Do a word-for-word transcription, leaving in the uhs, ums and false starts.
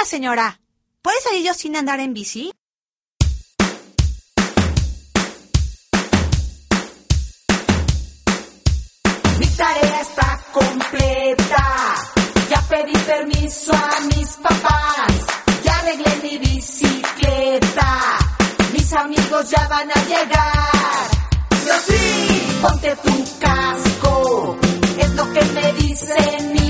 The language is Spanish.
señora. ¿Puede salir yo sin andar en bici? Mi tarea está completa. Ya pedí permiso a mis papás. Ya arreglé mi bicicleta. Mis amigos ya van a llegar. Pero sí, ponte tu casco. Es lo que me dicen mis